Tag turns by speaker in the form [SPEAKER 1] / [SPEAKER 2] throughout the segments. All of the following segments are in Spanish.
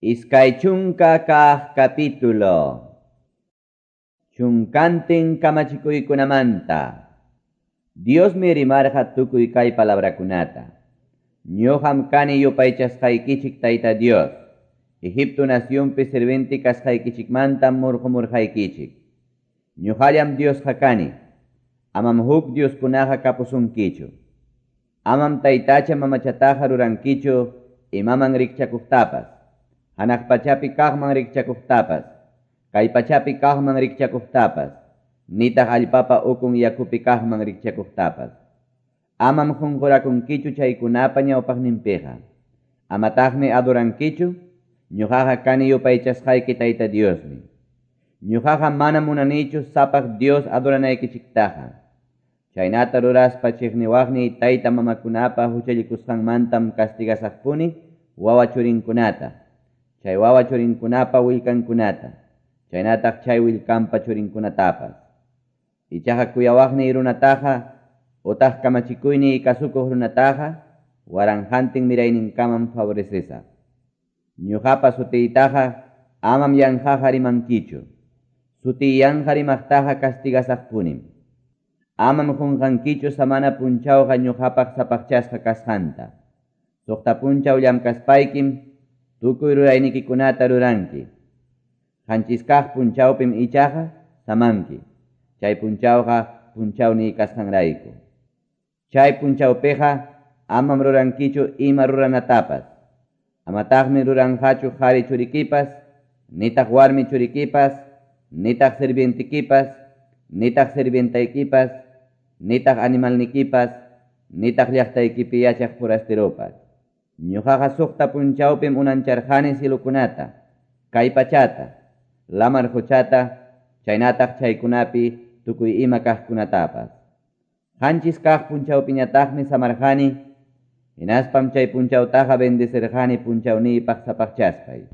[SPEAKER 1] Iskay chunka kaq capítulo. Chunkantin kamachikuykunamanta. Dios mi rimarja tukuy kay palabrakunata. Ñoqam kani yupaychasqaykichik Tayta Dios. Egipto nacionpi serventi kasqaykichikmanta murqumurqaykichik. Ñuqallam Dios kani. Amam huk Dioskunaqa kapusunkichu. Amam taytacha mamachataqa rurankichu imaman rikchakuqtapas. Hanaq pachapi kaqman rikchakuqtapas, kay pachapi kaqman rikchakuqtapas, nitaq allpapa ukun yakupi kaqman rikchakuqtapas. Amam qunqurakunkichu chaykunapa ñawpaqninpiqa. Amataqmi adorankichu, ñuqaqa kani yupaychasqayki Tayta Diosmi. Ñuqaqa mana munanichu sapaq Dios adoranaykichiktaqa. Chaynata ruraspa chiqniwaqni tayta mamakunapa huchallikusqanmantam castigasaqpuni wawa churinkunata. Chay wawa churinkunapa willkankunata, chaynataq chay willkanpa churinkunatapas. Ichaqa kuyawaqni runataqa, utaq kamachikuyni kasukuq runataqa, waranhantin mirayninkaman favorecesa. Ñuqapa sutiytaqa amam yanqaqa rimankichu. Suti yanqa rimaqtaqa castigasaqpunim. Amam qunqankichu samana punchawqa ñuqapaq sapaqchasqa kasqanta. Suqta punchaw llamkaspaykim, tukuy ruraynikikunata ruranki. Qanchiskaq punchawpim ichaqa samanki. Chay punchawqa punchawni kasqanrayku. Chay punchawpiqa amam rurankichu ima ruranatapas. Amataqmi ruranqachu qhari churikipas, nitaq warmi churikipas, nitaq sirvientikipas, nitaq sirvientaykipas, nitaq animalnikipas, nitaq llaqtaykipi yachaq forasteropas. Ñuqaqa suqta punchawpim unancharqani silukunata, kay pachata, lamar huchata, chaynataq chaykunapi tukuy ima kaqkunatapas. Qanchis kaq punchawpiñataqmi samarqani, hinaspam chay punchawtaqa bendecirqani punchawniypaq sapaqchaspay.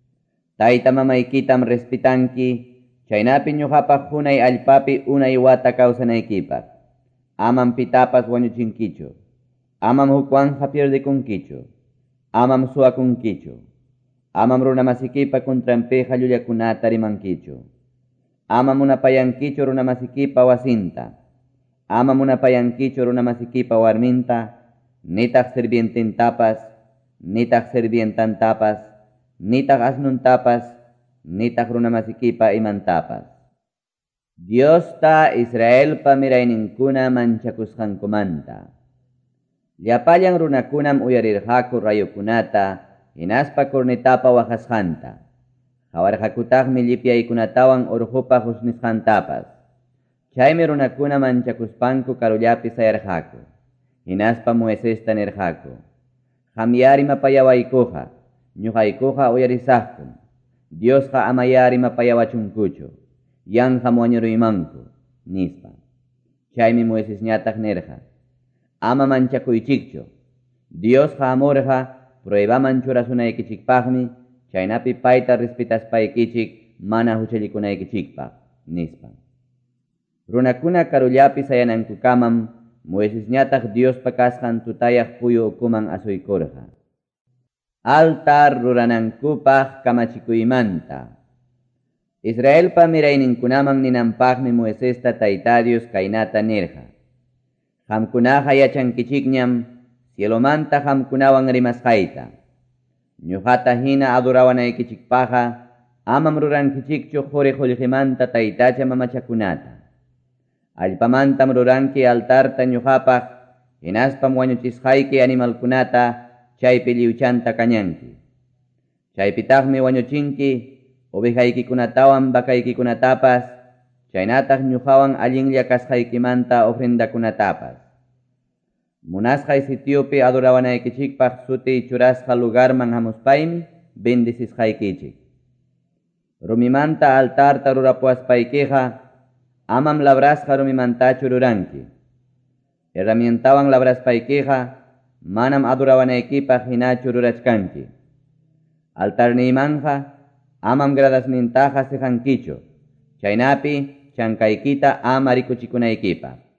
[SPEAKER 1] Tayta mamaykitam respetanki, chaynapi ñuqapaq hunay allpapi unay wata kawsanaykipaq. Amam pitapas wañuchinkichu. Amam hukwanja pierdikunkichu. Amam suwakunkichu. Amam runamasikipa kuntranpiqa llullakunata rimankichu. Amam munapayankichu runamasikipa wasinta. Amam munapayankichu runamasikipa warminta, nitaq sirvientintapas, nitaq sirvientantapas, nitaq asnuntapas, nitaq runamasikipa imantapas. Diosta Israelpa mirayninkuna manchakusqankumanta. Llapallan runakunam uyarirqaku rayukunata, hinaspa kurnitapa waqasqanta. Hawarqakutaqmi llipyaykunatawan urqupa husnisqantapas. Chaymi runakuna manchakuspanku karullapi sayarqaku. Hinaspa Moisesta nirqaku. Qamyari mapayawaykuqa, ñuqaykuqa uyarisaqkum. Diosqa amayari mapayawachunkuchu, yanqam wañuruymanku, nispa. Chaymi Moisesñataq nirqa. Ama manchakuychikchu. Diosqa amurqa pruebaman churasunaykichikpaqmi, chaynapi payta respetaspaykichik mana huchallikunaykichikpaq, nispa. Runakuna karullapi sayanankukamam Moisesñataq Diospa kasqan tutayaq puyu ukuman asuykurqa. Altar ruranankupaq kamachikuymanta. Israelpa mirayninkunaman ninanpaqmi Moisesta Tayta Dios kaynata nirqa. Qamkunaqa yachankichikñam cielomanta qamkunawan rimasqayta. Ñuqata hina adorawanaykichikpaqa amam rurankichikchu quri qullqimanta taytacha mamachakunata. Allpamantam ruranki altarta ñuqapaq, hinaspam wañuchisqayki animalkunata chaypi liwchanta kañanki. Chaypitaqmi wañuchinki ovejaykicunatawan bakaykikunatapas, chaynataq ñuqawan allinlla kasqaykimanta ofrendakunatapas. Munasqay sitiopi adorawanaykichikpaq suti churasqa lugarman hamuspaymi bendisisqaykichik. Rumimanta altarta rurapuaspaykiqa amam labrasqa rumimantachu ruranki. Herramientawan labraspaykiqa manam adorawanaykipaq hinachu rurachkanki. Altarniymanja amam gradasnintaqa siqankichu. Chaynapi chankaykita ama rikuchikunaykipaq.